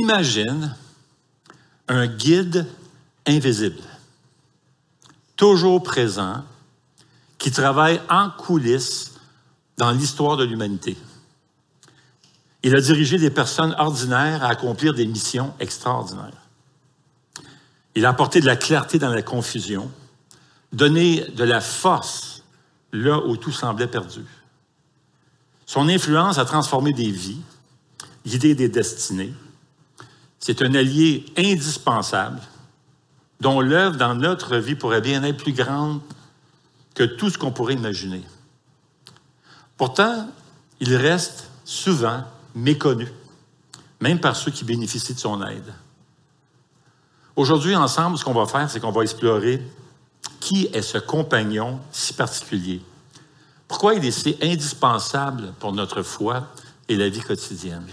Imagine un guide invisible, toujours présent, qui travaille en coulisses dans l'histoire de l'humanité. Il a dirigé des personnes ordinaires à accomplir des missions extraordinaires. Il a apporté de la clarté dans la confusion, donné de la force là où tout semblait perdu. Son influence a transformé des vies, guidé des destinées. C'est un allié indispensable dont l'œuvre dans notre vie pourrait bien être plus grande que tout ce qu'on pourrait imaginer. Pourtant, il reste souvent méconnu, même par ceux qui bénéficient de son aide. Aujourd'hui, ensemble, ce qu'on va faire, c'est qu'on va explorer qui est ce compagnon si particulier. Pourquoi il est si indispensable pour notre foi et la vie quotidienne.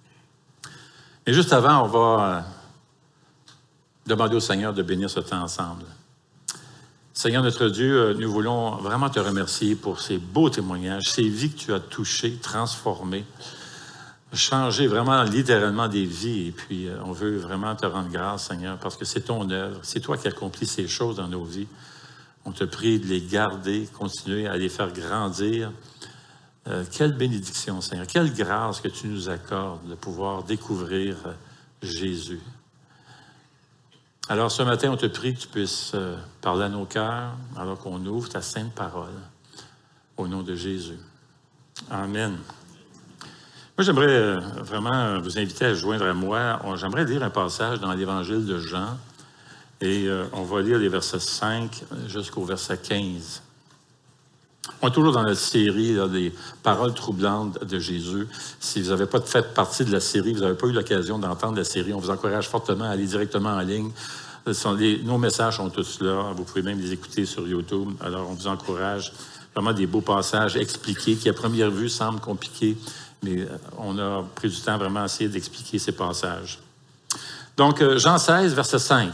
Mais juste avant, on va demander au Seigneur de bénir ce temps ensemble. Seigneur notre Dieu, nous voulons vraiment te remercier pour ces beaux témoignages, ces vies que tu as touchées, transformées, changées vraiment littéralement des vies. Et puis, on veut vraiment te rendre grâce, Seigneur, parce que c'est ton œuvre. C'est toi qui accomplis ces choses dans nos vies. On te prie de les garder, continuer à les faire grandir. Quelle bénédiction, Seigneur. Quelle grâce que tu nous accordes de pouvoir découvrir Jésus. Alors, ce matin, on te prie que tu puisses parler à nos cœurs alors qu'on ouvre ta sainte parole. Au nom de Jésus. Amen. Moi, j'aimerais vraiment vous inviter à joindre à moi. J'aimerais lire un passage dans l'Évangile de Jean. Et on va lire les versets 5 jusqu'au verset 15. On est toujours dans la série là, des paroles troublantes de Jésus. Si vous n'avez pas fait partie de la série, vous n'avez pas eu l'occasion d'entendre la série, on vous encourage fortement à aller directement en ligne. Nos messages sont tous là. Vous pouvez même les écouter sur YouTube. Alors, on vous encourage. Vraiment des beaux passages expliqués qui, à première vue, semblent compliqués, mais on a pris du temps vraiment à essayer d'expliquer ces passages. Donc, Jean 16, verset 5.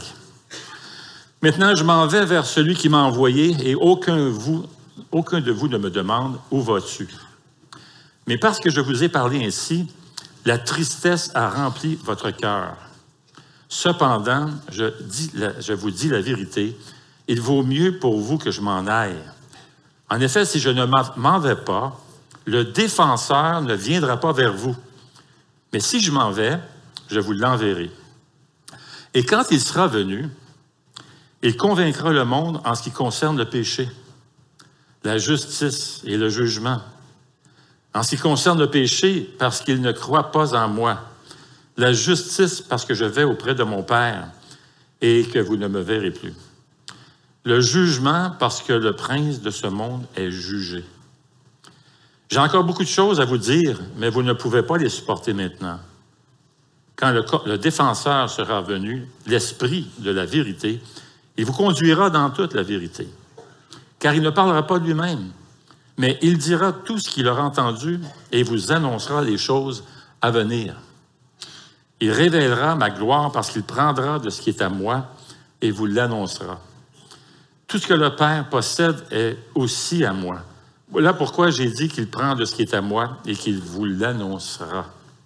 « Maintenant, je m'en vais vers celui qui m'a envoyé, et aucun de vous ne me demande « Où vas-tu? » Mais parce que je vous ai parlé ainsi, la tristesse a rempli votre cœur. Cependant, je vous dis la vérité, il vaut mieux pour vous que je m'en aille. En effet, si je ne m'en vais pas, le défenseur ne viendra pas vers vous. Mais si je m'en vais, je vous l'enverrai. Et quand il sera venu, il convaincra le monde en ce qui concerne le péché, la justice et le jugement. En ce qui concerne le péché, parce qu'il ne croit pas en moi. La justice, parce que je vais auprès de mon Père et que vous ne me verrez plus. Le jugement, parce que le prince de ce monde est jugé. J'ai encore beaucoup de choses à vous dire, mais vous ne pouvez pas les supporter maintenant. Quand le défenseur sera venu, l'Esprit de la vérité, il vous conduira dans toute la vérité. Car il ne parlera pas de lui-même, mais il dira tout ce qu'il aura entendu et vous annoncera les choses à venir. Il révélera ma gloire parce qu'il prendra de ce qui est à moi et vous l'annoncera. Tout ce que le Père possède est aussi à moi. Voilà pourquoi j'ai dit qu'il prend de ce qui est à moi et qu'il vous l'annoncera.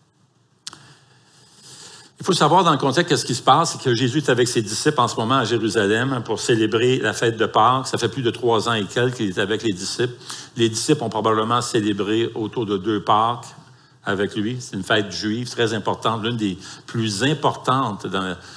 Il faut savoir dans le contexte qu'est-ce qui se passe, c'est que Jésus est avec ses disciples en ce moment à Jérusalem pour célébrer la fête de Pâques. Ça fait plus de 3 ans et quelques qu'il est avec les disciples. Les disciples ont probablement célébré autour de 2 Pâques avec lui. C'est une fête juive très importante, l'une des plus importantes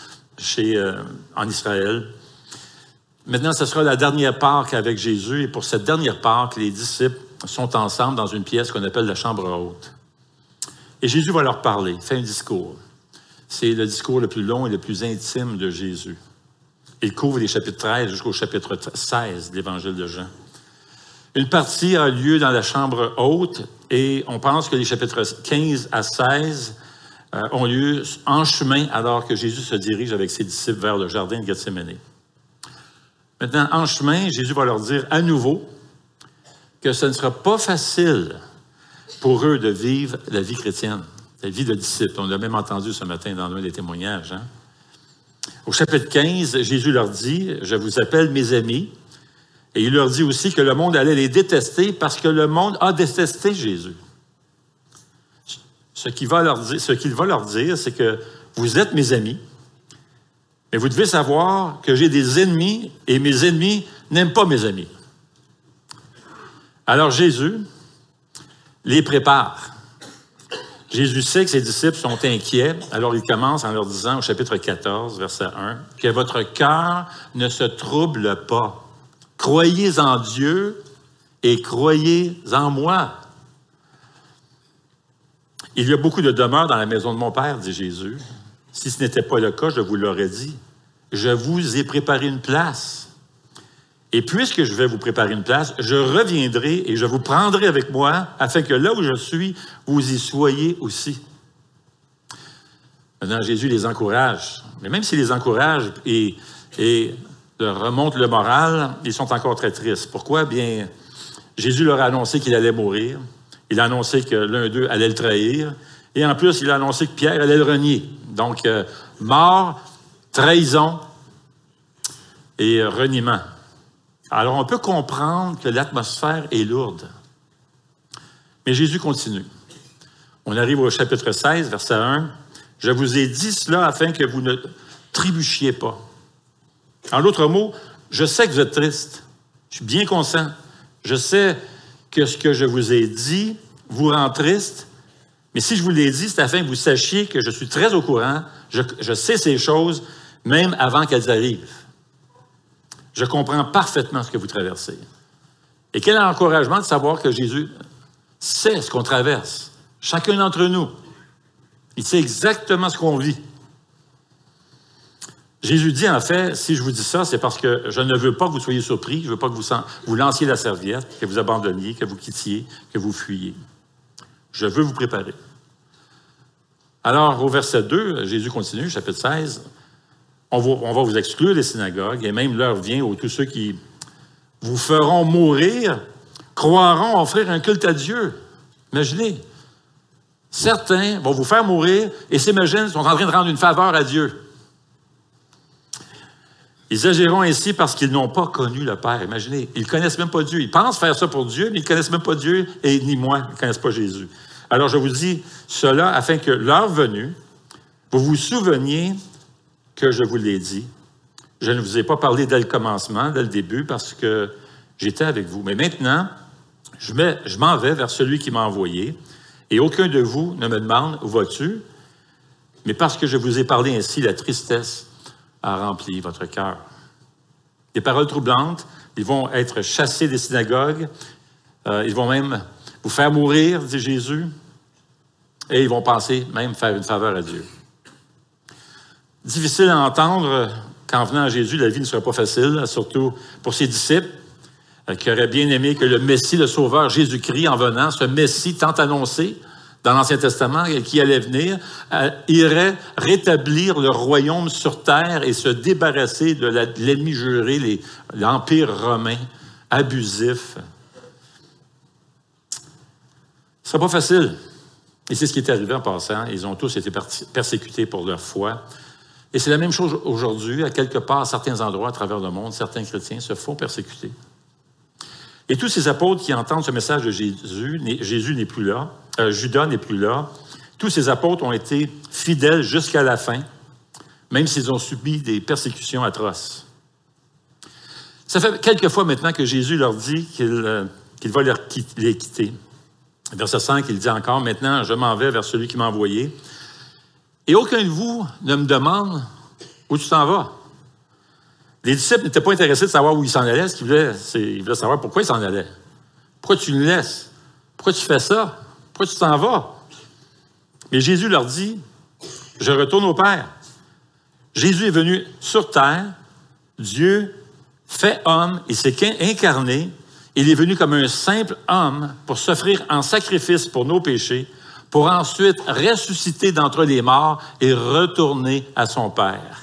en Israël. Maintenant, ce sera la dernière Pâque avec Jésus. Et pour cette dernière Pâque, les disciples sont ensemble dans une pièce qu'on appelle la chambre haute. Et Jésus va leur parler, fait un discours. C'est le discours le plus long et le plus intime de Jésus. Il couvre les chapitres 13 jusqu'au chapitre 16 de l'Évangile de Jean. Une partie a lieu dans la chambre haute et on pense que les chapitres 15 à 16 ont lieu en chemin alors que Jésus se dirige avec ses disciples vers le jardin de Gethsémani. Maintenant, en chemin, Jésus va leur dire à nouveau que ce ne sera pas facile pour eux de vivre la vie chrétienne. La vie de disciples. On l'a même entendu ce matin dans l'un des témoignages. Hein? Au chapitre 15, Jésus leur dit, « Je vous appelle mes amis. » Et il leur dit aussi que le monde allait les détester parce que le monde a détesté Jésus. Ce qu'il va leur dire, c'est que vous êtes mes amis, mais vous devez savoir que j'ai des ennemis et mes ennemis n'aiment pas mes amis. » Alors Jésus les prépare. Jésus sait que ses disciples sont inquiets, alors il commence en leur disant au chapitre 14, verset 1, « Que votre cœur ne se trouble pas. Croyez en Dieu et croyez en moi. » « Il y a beaucoup de demeures dans la maison de mon Père, dit Jésus. Si ce n'était pas le cas, je vous l'aurais dit. Je vous ai préparé une place. Et puisque je vais vous préparer une place, je reviendrai et je vous prendrai avec moi, afin que là où je suis, vous y soyez aussi. » Maintenant, Jésus les encourage. Mais même s'il les encourage et leur remonte le moral, ils sont encore très tristes. Pourquoi? Bien, Jésus leur a annoncé qu'il allait mourir. Il a annoncé que l'un d'eux allait le trahir. Et en plus, il a annoncé que Pierre allait le renier. Donc, mort, trahison et reniement. Alors, on peut comprendre que l'atmosphère est lourde. Mais Jésus continue. On arrive au chapitre 16, verset 1. « Je vous ai dit cela afin que vous ne trébuchiez pas. » En d'autres mots, je sais que vous êtes triste. Je suis bien conscient. Je sais que ce que je vous ai dit vous rend triste. Mais si je vous l'ai dit, c'est afin que vous sachiez que je suis très au courant. Je sais ces choses, même avant qu'elles arrivent. Je comprends parfaitement ce que vous traversez. Et quel encouragement de savoir que Jésus sait ce qu'on traverse. Chacun d'entre nous. Il sait exactement ce qu'on vit. Jésus dit, en fait, si je vous dis ça, c'est parce que je ne veux pas que vous soyez surpris, je ne veux pas que vous lanciez la serviette, que vous abandonniez, que vous quittiez, que vous fuyiez. Je veux vous préparer. Alors, au verset 2, Jésus continue, chapitre 16, on va vous exclure des synagogues, et même l'heure vient où tous ceux qui vous feront mourir croiront offrir un culte à Dieu. Imaginez, certains vont vous faire mourir et s'imaginent qu'ils sont en train de rendre une faveur à Dieu. Ils agiront ainsi parce qu'ils n'ont pas connu le Père. Imaginez, ils ne connaissent même pas Dieu. Ils pensent faire ça pour Dieu, mais ils ne connaissent même pas Dieu et ni moi, ils ne connaissent pas Jésus. Alors, je vous dis cela afin que l'heure venue, vous vous souveniez que je vous l'ai dit. Je ne vous ai pas parlé dès le commencement, dès le début, parce que j'étais avec vous. Mais maintenant, je m'en vais vers celui qui m'a envoyé, et aucun de vous ne me demande « Où vas-tu? » Mais parce que je vous ai parlé ainsi, la tristesse a rempli votre cœur. Des paroles troublantes, ils vont être chassés des synagogues, ils vont même vous faire mourir, dit Jésus, et ils vont penser même faire une faveur à Dieu. Difficile à entendre qu'en venant à Jésus, la vie ne serait pas facile, surtout pour ses disciples, qui auraient bien aimé que le Messie, le Sauveur Jésus-Christ, en venant, ce Messie tant annoncé dans l'Ancien Testament, qui allait venir, irait rétablir le royaume sur terre et se débarrasser de l'ennemi juré, l'Empire romain abusif. Ce ne sera pas facile. Et c'est ce qui est arrivé en passant. Ils ont tous été persécutés pour leur foi. Et c'est la même chose aujourd'hui. À quelque part, à certains endroits à travers le monde, certains chrétiens se font persécuter. Et tous ces apôtres qui entendent ce message de Jésus n'est plus là, Judas n'est plus là. Tous ces apôtres ont été fidèles jusqu'à la fin, même s'ils ont subi des persécutions atroces. Ça fait quelques fois maintenant que Jésus leur dit qu'il va les quitter. Verset 5, il dit encore, « Maintenant, je m'en vais vers celui qui m'a envoyé. Et aucun de vous ne me demande où tu t'en vas. » Les disciples n'étaient pas intéressés de savoir où ils s'en allaient. Ce qu'ils voulaient, ils voulaient savoir pourquoi ils s'en allaient. Pourquoi tu nous laisses? Pourquoi tu fais ça? Pourquoi tu t'en vas? Mais Jésus leur dit, « Je retourne au Père. » Jésus est venu sur terre. Dieu fait homme. Il s'est incarné. Il est venu comme un simple homme pour s'offrir en sacrifice pour nos péchés, pour ensuite ressusciter d'entre les morts et retourner à son Père.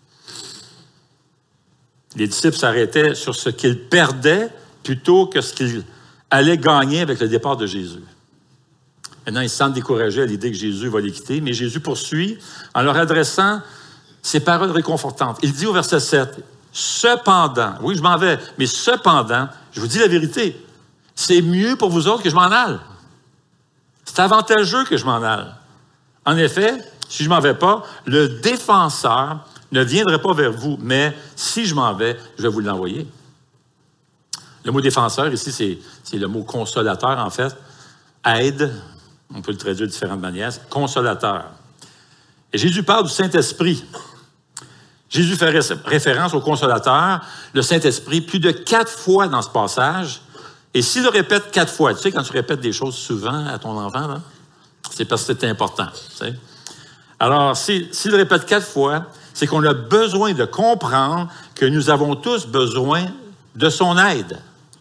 Les disciples s'arrêtaient sur ce qu'ils perdaient plutôt que ce qu'ils allaient gagner avec le départ de Jésus. Maintenant, ils se sentent découragés à l'idée que Jésus va les quitter, mais Jésus poursuit en leur adressant ces paroles réconfortantes. Il dit au verset 7, « Cependant, oui, je m'en vais, mais cependant, je vous dis la vérité, c'est mieux pour vous autres que je m'en aille. C'est avantageux que je m'en aille. En effet, Si je ne m'en vais pas, le défenseur ne viendrait pas vers vous, mais si je m'en vais, je vais vous l'envoyer. Le mot défenseur, ici, c'est le mot consolateur, en fait. Aide, on peut le traduire de différentes manières, consolateur. Et Jésus parle du Saint-Esprit. Jésus fait référence au consolateur, le Saint-Esprit, plus de 4 fois dans ce passage. Et s'il le répète 4 fois, tu sais, quand tu répètes des choses souvent à ton enfant, là, c'est parce que c'est important. Tu sais. Alors, s'il le répète 4 fois, c'est qu'on a besoin de comprendre que nous avons tous besoin de son aide.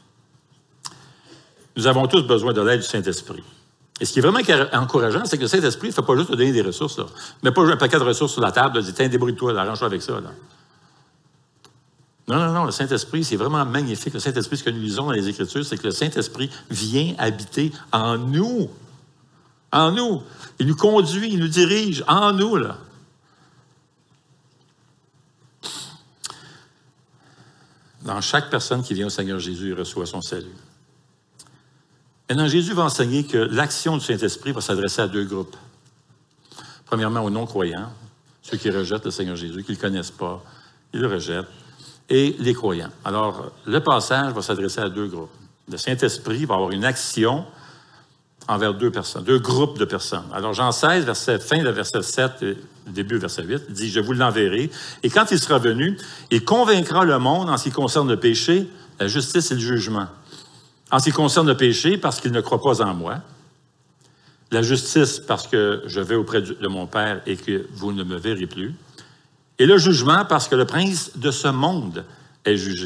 Nous avons tous besoin de l'aide du Saint-Esprit. Et ce qui est vraiment encourageant, c'est que le Saint-Esprit ne fait pas juste te donner des ressources. Là. Il ne met pas un paquet de ressources sur la table, dit « Tiens, débrouille-toi, arrange-toi avec ça. » Non, le Saint-Esprit, c'est vraiment magnifique. Le Saint-Esprit, ce que nous lisons dans les Écritures, c'est que le Saint-Esprit vient habiter en nous. En nous. Il nous conduit, il nous dirige en nous, là. Dans chaque personne qui vient au Seigneur Jésus, il reçoit son salut. Maintenant, Jésus va enseigner que l'action du Saint-Esprit va s'adresser à 2 groupes. Premièrement, aux non-croyants, ceux qui rejettent le Seigneur Jésus, qui ne le connaissent pas, ils le rejettent, et les croyants. Alors, le passage va s'adresser à 2 groupes. Le Saint-Esprit va avoir une action envers 2 personnes, 2 groupes de personnes. Alors, Jean 16, fin de verset 7, début verset 8, dit « Je vous l'enverrai, et quand il sera venu, il convaincra le monde en ce qui concerne le péché, la justice et le jugement. En ce qui concerne le péché, parce qu'il ne croit pas en moi. La justice, parce que je vais auprès de mon Père et que vous ne me verrez plus. Et le jugement, parce que le prince de ce monde est jugé. »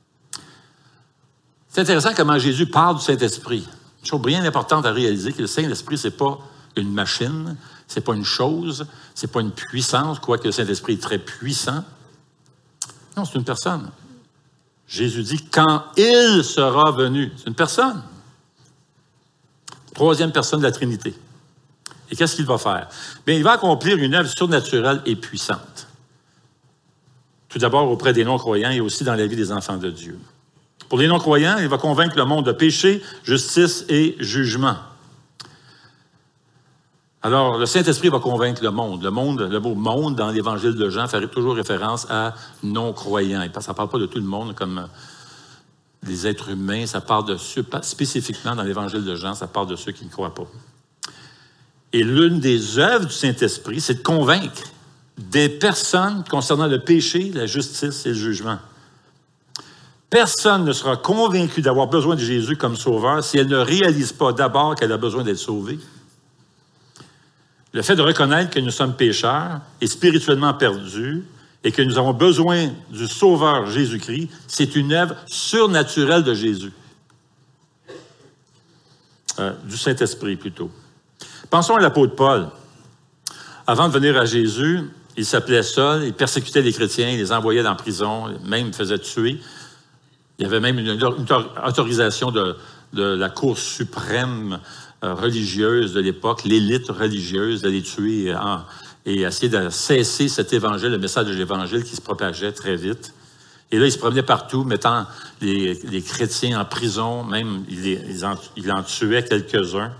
C'est intéressant comment Jésus parle du Saint-Esprit. Une chose bien importante à réaliser, que le Saint-Esprit, ce n'est pas une machine, ce n'est pas une chose, ce n'est pas une puissance, quoique le Saint-Esprit est très puissant. Non, c'est une personne. Jésus dit « quand il sera venu ». C'est une personne. 3e personne de la Trinité. Et qu'est-ce qu'il va faire? Bien, il va accomplir une œuvre surnaturelle et puissante. Tout d'abord auprès des non-croyants et aussi dans la vie des enfants de Dieu. Pour les non-croyants, il va convaincre le monde de péché, justice et jugement. Alors, le Saint-Esprit va convaincre le monde. Le mot « monde » dans l'Évangile de Jean fait toujours référence à non-croyants. Ça ne parle pas de tout le monde comme des êtres humains. Ça parle de ceux, spécifiquement dans l'Évangile de Jean, ça parle de ceux qui ne croient pas. Et l'une des œuvres du Saint-Esprit, c'est de convaincre des personnes concernant le péché, la justice et le jugement. Personne ne sera convaincu d'avoir besoin de Jésus comme sauveur si elle ne réalise pas d'abord qu'elle a besoin d'être sauvée. Le fait de reconnaître que nous sommes pécheurs et spirituellement perdus et que nous avons besoin du Sauveur Jésus-Christ, c'est une œuvre surnaturelle de Jésus. Du Saint-Esprit, plutôt. Pensons à l'apôtre Paul. Avant de venir à Jésus, il s'appelait Saul, il persécutait les chrétiens, il les envoyait en prison, même il faisait tuer. Il y avait même une autorisation de la Cour suprême religieuse de l'époque, l'élite religieuse, de les tuer et essayer de cesser cet évangile, le message de l'évangile qui se propageait très vite. Et là, il se promenait partout, mettant les chrétiens en prison, même il en tuait quelques-uns.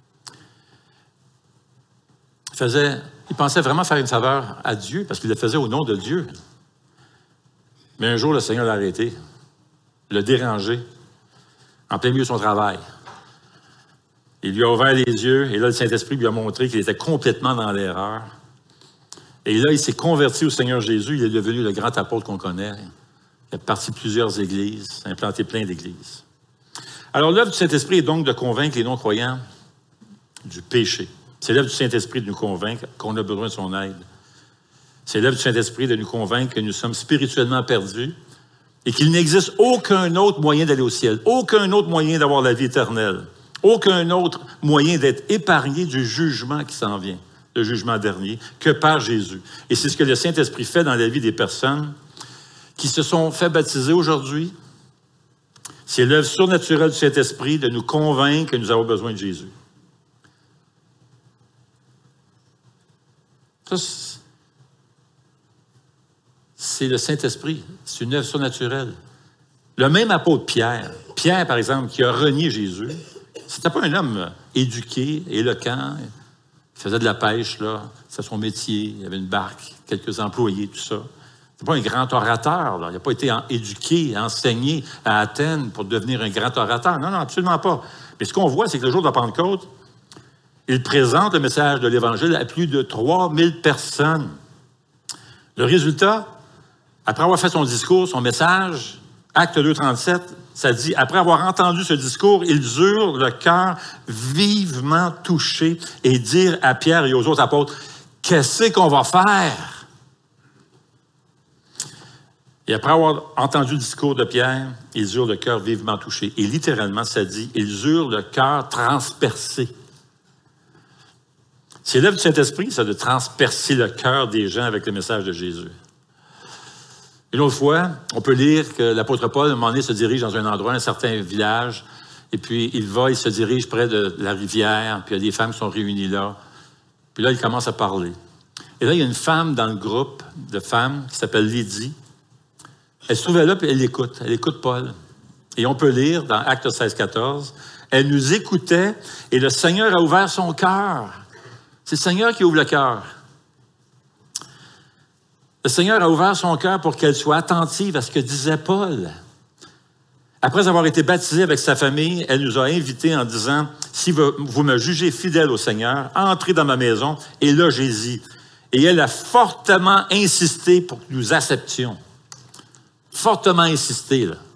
Il pensait vraiment faire une faveur à Dieu, parce qu'il le faisait au nom de Dieu. Mais un jour, le Seigneur l'a arrêté, l'a dérangé, en plein milieu de son travail. Il lui a ouvert les yeux, et là, le Saint-Esprit lui a montré qu'il était complètement dans l'erreur. Et là, il s'est converti au Seigneur Jésus, il est devenu le grand apôtre qu'on connaît. Il a parti plusieurs églises, implanté plein d'églises. Alors, l'œuvre du Saint-Esprit est donc de convaincre les non-croyants du péché. C'est l'œuvre du Saint-Esprit de nous convaincre qu'on a besoin de son aide. C'est l'œuvre du Saint-Esprit de nous convaincre que nous sommes spirituellement perdus et qu'il n'existe aucun autre moyen d'aller au ciel, aucun autre moyen d'avoir la vie éternelle, aucun autre moyen d'être épargné du jugement qui s'en vient, le jugement dernier, que par Jésus. Et c'est ce que le Saint-Esprit fait dans la vie des personnes qui se sont fait baptiser aujourd'hui. C'est l'œuvre surnaturelle du Saint-Esprit de nous convaincre que nous avons besoin de Jésus. Ça, c'est le Saint-Esprit. C'est une œuvre surnaturelle. Le même apôtre Pierre, par exemple, qui a renié Jésus, c'était pas un homme éduqué, éloquent. Il faisait de la pêche, là. C'était son métier. Il avait une barque, quelques employés, tout ça. C'est pas un grand orateur, là. Il n'a pas été éduqué, enseigné à Athènes pour devenir un grand orateur. Non, absolument pas. Mais ce qu'on voit, c'est que le jour de la Pentecôte, il présente le message de l'Évangile à plus de 3000 personnes. Le résultat, après avoir fait son discours, son message, Acte 2,37, ça dit, après avoir entendu ce discours, ils eurent le cœur vivement touché et dirent à Pierre et aux autres apôtres, « Qu'est-ce qu'on va faire? » Et après avoir entendu le discours de Pierre, ils eurent le cœur vivement touché. Et littéralement, ça dit, ils eurent le cœur transpercé. C'est l'œuvre du Saint-Esprit, ça, de transpercer le cœur des gens avec le message de Jésus. Une autre fois, on peut lire que l'apôtre Paul, à un moment donné, se dirige dans un endroit, un certain village, et puis il se dirige près de la rivière, puis il y a des femmes qui sont réunies là. Puis là, il commence à parler. Et là, il y a une femme dans le groupe de femmes qui s'appelle Lydie. Elle se trouvait là, puis elle écoute Paul. Et on peut lire dans Actes 16-14, elle nous écoutait, et le Seigneur a ouvert son cœur. C'est le Seigneur qui ouvre le cœur. Le Seigneur a ouvert son cœur pour qu'elle soit attentive à ce que disait Paul. Après avoir été baptisée avec sa famille, elle nous a invités en disant, « Si vous me jugez fidèle au Seigneur, entrez dans ma maison et logez-y. » Et elle a fortement insisté pour que nous acceptions. Fortement insisté, là.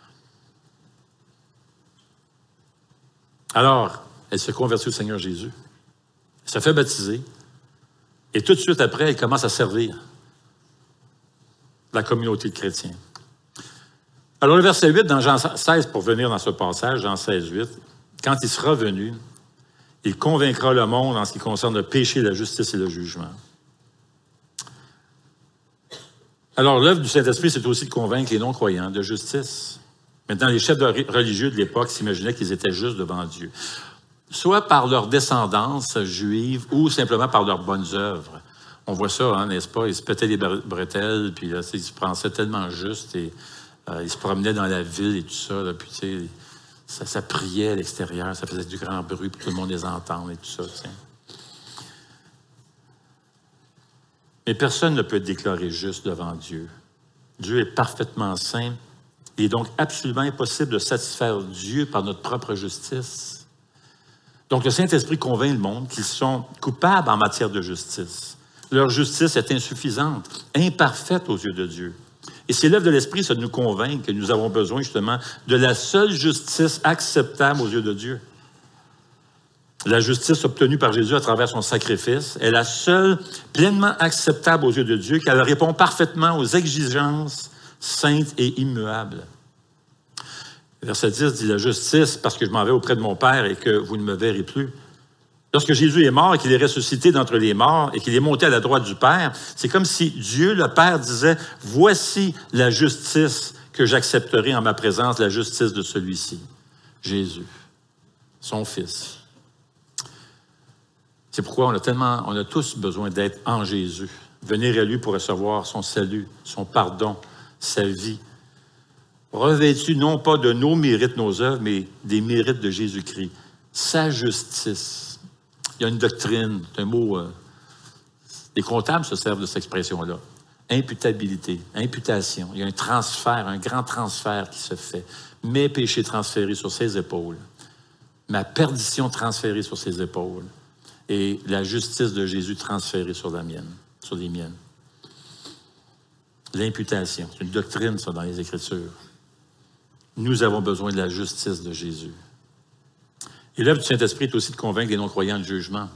Alors, elle se convertit au Seigneur Jésus. Elle se fait baptiser. Et tout de suite après, elle commence à servir la communauté de chrétiens. Alors, le verset 8 dans Jean 16, pour venir dans ce passage, Jean 16, 8, quand il sera venu, il convaincra le monde en ce qui concerne le péché, la justice et le jugement. Alors, l'œuvre du Saint-Esprit, c'est aussi de convaincre les non-croyants de justice. Maintenant, les chefs religieux de l'époque s'imaginaient qu'ils étaient justes devant Dieu, soit par leur descendance juive ou simplement par leurs bonnes œuvres. On voit ça, hein, n'est-ce pas? Ils se pétaient les bretelles, puis là, ils se pensaient tellement justes, et ils se promenaient dans la ville et tout ça, là, puis tu sais, ça priait à l'extérieur, ça faisait du grand bruit pour que tout le monde les entende et tout ça. T'sais. Mais personne ne peut être déclaré juste devant Dieu. Dieu est parfaitement saint. Il est donc absolument impossible de satisfaire Dieu par notre propre justice. Donc le Saint-Esprit convainc le monde qu'ils sont coupables en matière de justice. Leur justice est insuffisante, imparfaite aux yeux de Dieu. Et c'est l'œuvre de l'Esprit, ça, de nous convaincre que nous avons besoin justement de la seule justice acceptable aux yeux de Dieu. La justice obtenue par Jésus à travers son sacrifice est la seule pleinement acceptable aux yeux de Dieu, car elle répond parfaitement aux exigences saintes et immuables. Verset 10 dit « La justice, parce que je m'en vais auprès de mon Père et que vous ne me verrez plus. » Lorsque Jésus est mort et qu'il est ressuscité d'entre les morts et qu'il est monté à la droite du Père, c'est comme si Dieu, le Père, disait « Voici la justice que j'accepterai en ma présence, la justice de celui-ci, Jésus, son Fils. » C'est pourquoi on a tous besoin d'être en Jésus, venir à lui pour recevoir son salut, son pardon, sa vie, revêtu non pas de nos mérites, nos œuvres, mais des mérites de Jésus-Christ, sa justice. Il y a une doctrine, c'est un mot, les comptables se servent de cette expression-là, imputabilité, imputation. Il y a un transfert, un grand transfert qui se fait. Mes péchés transférés sur ses épaules, ma perdition transférée sur ses épaules, et la justice de Jésus transférée sur la mienne, sur les miennes. L'imputation, c'est une doctrine, ça, dans les Écritures. Nous avons besoin de la justice de Jésus. Et l'œuvre du Saint-Esprit est aussi de convaincre les non-croyants de jugement.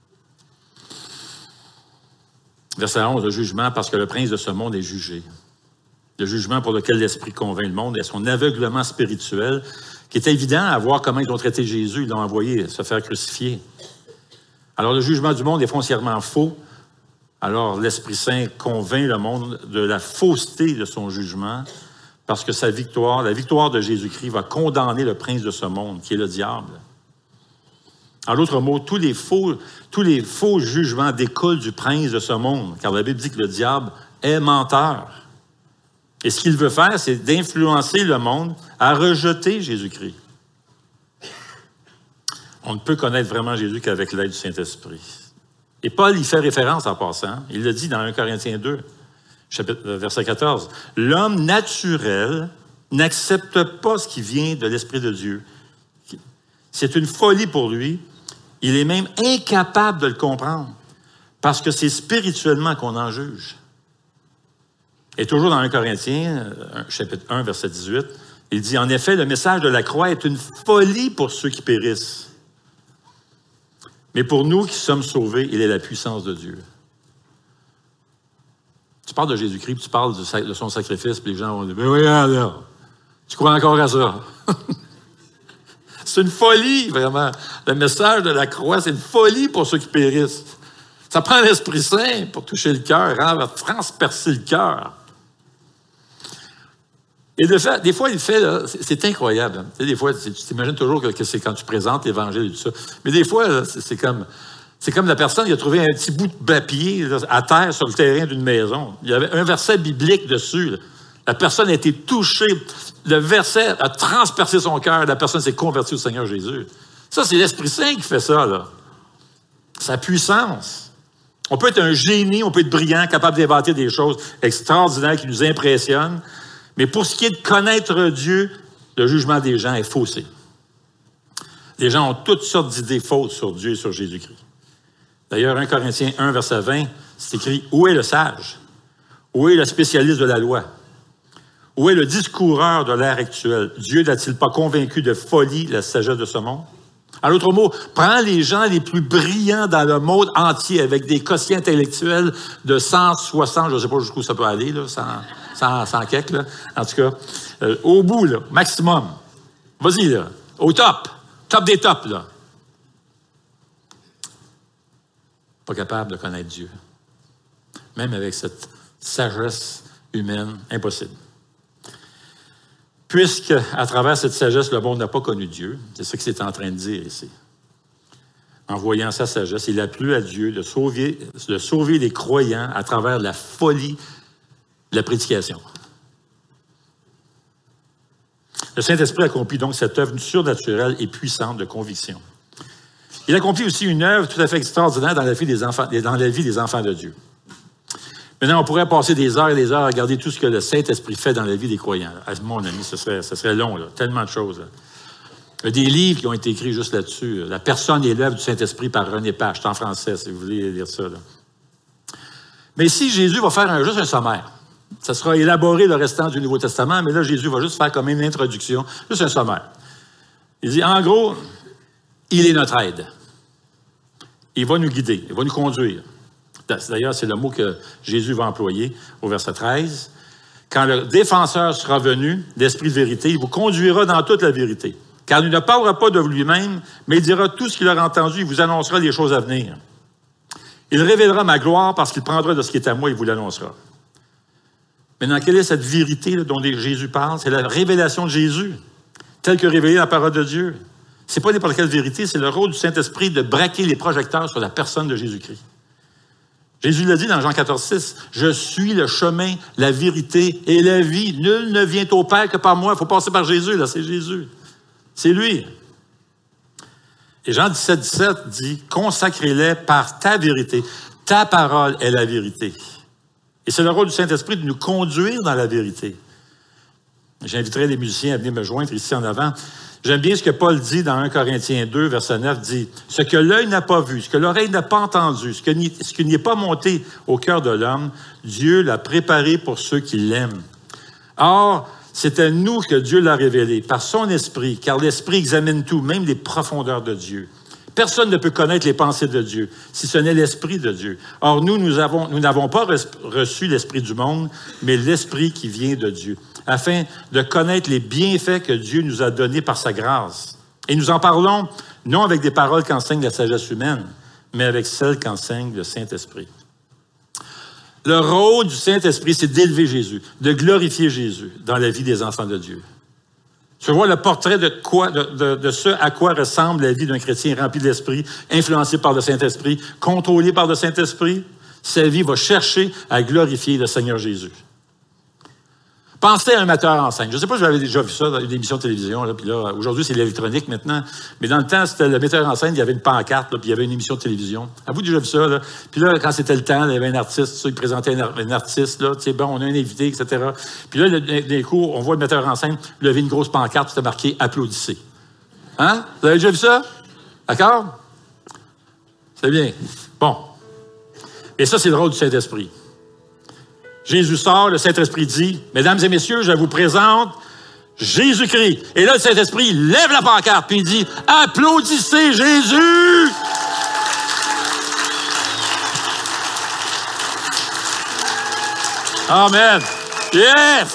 Verset 11, le jugement, parce que le prince de ce monde est jugé. Le jugement pour lequel l'Esprit convainc le monde est son aveuglement spirituel, qui est évident à voir comment ils ont traité Jésus, ils l'ont envoyé se faire crucifier. Alors, le jugement du monde est foncièrement faux. Alors, l'Esprit Saint convainc le monde de la fausseté de son jugement, parce que sa victoire, la victoire de Jésus-Christ, va condamner le prince de ce monde, qui est le diable. En d'autres mots, tous les faux jugements découlent du prince de ce monde, car la Bible dit que le diable est menteur. Et ce qu'il veut faire, c'est d'influencer le monde à rejeter Jésus-Christ. On ne peut connaître vraiment Jésus qu'avec l'aide du Saint-Esprit. Et Paul y fait référence en passant. Il le dit dans 1 Corinthiens 2, verset 14. « L'homme naturel n'accepte pas ce qui vient de l'Esprit de Dieu. C'est une folie pour lui. Il est même incapable de le comprendre parce que c'est spirituellement qu'on en juge. » Et toujours dans 1 Corinthiens, chapitre 1, verset 18, il dit « En effet, le message de la croix est une folie pour ceux qui périssent. Mais pour nous qui sommes sauvés, il est la puissance de Dieu. » Tu parles de Jésus-Christ, puis tu parles de son sacrifice, puis les gens vont dire « Mais oui, là, tu crois encore à ça? » C'est une folie, vraiment. Le message de la croix, c'est une folie pour ceux qui périssent. Ça prend l'Esprit Saint pour toucher le cœur, transpercer le cœur. Et des fois, il fait, là, c'est incroyable. Hein. Tu sais, des fois, tu t'imagines toujours que c'est quand tu présentes l'Évangile et tout ça. Mais des fois, là, c'est comme la personne qui a trouvé un petit bout de papier là, à terre sur le terrain d'une maison. Il y avait un verset biblique dessus. Là. La personne a été touchée. Le verset a transpercé son cœur. La personne s'est convertie au Seigneur Jésus. Ça, c'est l'Esprit Saint qui fait ça. Là. Sa puissance. On peut être un génie, on peut être brillant, capable d'inventer des choses extraordinaires qui nous impressionnent. Mais pour ce qui est de connaître Dieu, le jugement des gens est faussé. Les gens ont toutes sortes d'idées fausses sur Dieu et sur Jésus-Christ. D'ailleurs, 1 Corinthiens 1, verset 20, c'est écrit « Où est le sage? Où est le spécialiste de la loi? Où est le discoureur de l'ère actuelle? Dieu n'a-t-il pas convaincu de folie la sagesse de ce monde? » En d'autres mots, prends les gens les plus brillants dans le monde entier avec des quotients intellectuels de 160, je ne sais pas jusqu'où ça peut aller, là, 100 quelques, là. En tout cas, au bout, là, maximum. Vas-y, là, au top des tops, là. Pas capable de connaître Dieu. Même avec cette sagesse humaine, impossible. Puisque, à travers cette sagesse, le monde n'a pas connu Dieu, c'est ce que c'est en train de dire ici. En voyant sa sagesse, il a plu à Dieu de sauver les croyants à travers la folie de la prédication. Le Saint-Esprit accomplit donc cette œuvre surnaturelle et puissante de conviction. Il accomplit aussi une œuvre tout à fait extraordinaire dans la vie des enfants de Dieu. Maintenant, on pourrait passer des heures et des heures à regarder tout ce que le Saint-Esprit fait dans la vie des croyants. Mon ami, ce serait long, là, tellement de choses. Là. Il y a des livres qui ont été écrits juste là-dessus. La personne et l'œuvre du Saint-Esprit par René Pache. C'est en français, si vous voulez lire ça. Là. Mais ici, Jésus va faire juste un sommaire. Ça sera élaboré le restant du Nouveau Testament, mais là, Jésus va juste faire comme une introduction, juste un sommaire. Il dit, en gros, il est notre aide. Il va nous guider, il va nous conduire. D'ailleurs, c'est le mot que Jésus va employer au verset 13. Quand le défenseur sera venu, l'Esprit de vérité, il vous conduira dans toute la vérité. Car il ne parlera pas de lui-même, mais il dira tout ce qu'il aura entendu, il vous annoncera les choses à venir. Il révélera ma gloire parce qu'il prendra de ce qui est à moi et vous l'annoncera. Maintenant, quelle est cette vérité là, dont Jésus parle? C'est la révélation de Jésus, telle que révélée dans la parole de Dieu. Ce n'est pas n'importe quelle vérité, c'est le rôle du Saint-Esprit de braquer les projecteurs sur la personne de Jésus-Christ. Jésus l'a dit dans Jean 14, 6, « Je suis le chemin, la vérité et la vie. Nul ne vient au Père que par moi. » Il faut passer par Jésus, là, c'est Jésus. C'est lui. Et Jean 17, 17 dit, « Consacrez-les par ta vérité. Ta parole est la vérité. » Et c'est le rôle du Saint-Esprit de nous conduire dans la vérité. J'inviterai les musiciens à venir me joindre ici en avant. J'aime bien ce que Paul dit dans 1 Corinthiens 2, verset 9, dit « Ce que l'œil n'a pas vu, ce que l'oreille n'a pas entendu, ce qui n'y est pas monté au cœur de l'homme, Dieu l'a préparé pour ceux qui l'aiment. Or, c'est à nous que Dieu l'a révélé, par son Esprit, car l'Esprit examine tout, même les profondeurs de Dieu. Personne ne peut connaître les pensées de Dieu, si ce n'est l'Esprit de Dieu. Or, nous n'avons pas reçu l'Esprit du monde, mais l'Esprit qui vient de Dieu, afin de connaître les bienfaits que Dieu nous a donnés par sa grâce. Et nous en parlons, non avec des paroles qu'enseigne la sagesse humaine, mais avec celles qu'enseigne le Saint-Esprit. Le rôle du Saint-Esprit, c'est d'élever Jésus, de glorifier Jésus dans la vie des enfants de Dieu. Tu vois le portrait de ce à quoi ressemble la vie d'un chrétien rempli de l'Esprit, influencé par le Saint-Esprit, contrôlé par le Saint-Esprit. Sa vie va chercher à glorifier le Seigneur Jésus. Pensez à un metteur en scène. Je ne sais pas si vous avez déjà vu ça dans une émission de télévision. Là, puis là, aujourd'hui, c'est l'électronique maintenant. Mais dans le temps, c'était le metteur en scène, il y avait une pancarte, là, puis il y avait une émission de télévision. Avez-vous déjà vu ça? Là? Puis là, quand c'était le temps, il y avait un artiste, ça, il présentait un artiste, là, bon, on a un invité, etc. Puis là, d'un coup, on voit le metteur en scène lever une grosse pancarte, c'était marqué « Applaudissez ». Hein? Vous avez déjà vu ça? D'accord? C'est bien. Bon. Et ça, c'est le rôle du Saint-Esprit. Jésus sort, le Saint-Esprit dit, « Mesdames et messieurs, je vous présente Jésus-Christ. » Et là, le Saint-Esprit il lève la pancarte, puis il dit, « Applaudissez Jésus! » Amen. Yes!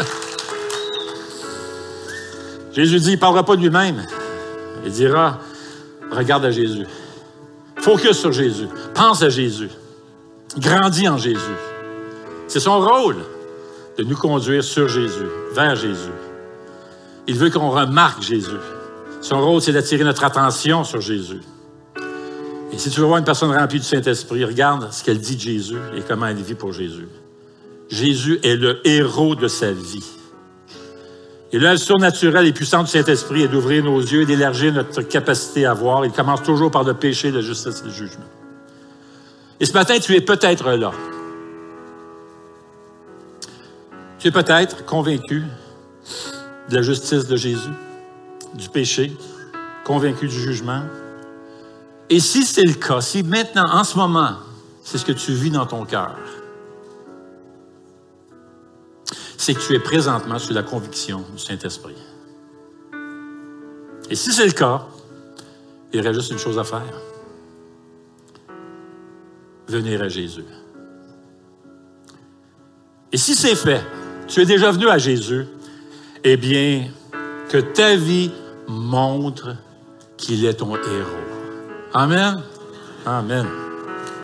Jésus dit, il ne parlera pas de lui-même. Il dira, regarde à Jésus. Focus sur Jésus. Pense à Jésus. Grandis en Jésus. C'est son rôle de nous conduire sur Jésus, vers Jésus. Il veut qu'on remarque Jésus. Son rôle, c'est d'attirer notre attention sur Jésus. Et si tu veux voir une personne remplie du Saint-Esprit, regarde ce qu'elle dit de Jésus et comment elle vit pour Jésus. Jésus est le héros de sa vie. Et l'œuvre surnaturelle et puissante du Saint-Esprit est d'ouvrir nos yeux et d'élargir notre capacité à voir. Il commence toujours par le péché, la justice et le jugement. Et ce matin, tu es peut-être là. Tu es peut-être convaincu de la justice de Jésus, du péché, convaincu du jugement. Et si c'est le cas, si maintenant, en ce moment, c'est ce que tu vis dans ton cœur, c'est que tu es présentement sur la conviction du Saint-Esprit. Et si c'est le cas, il reste juste une chose à faire. Venir à Jésus. Et si c'est fait, tu es déjà venu à Jésus, eh bien, que ta vie montre qu'il est ton héros. Amen. Amen.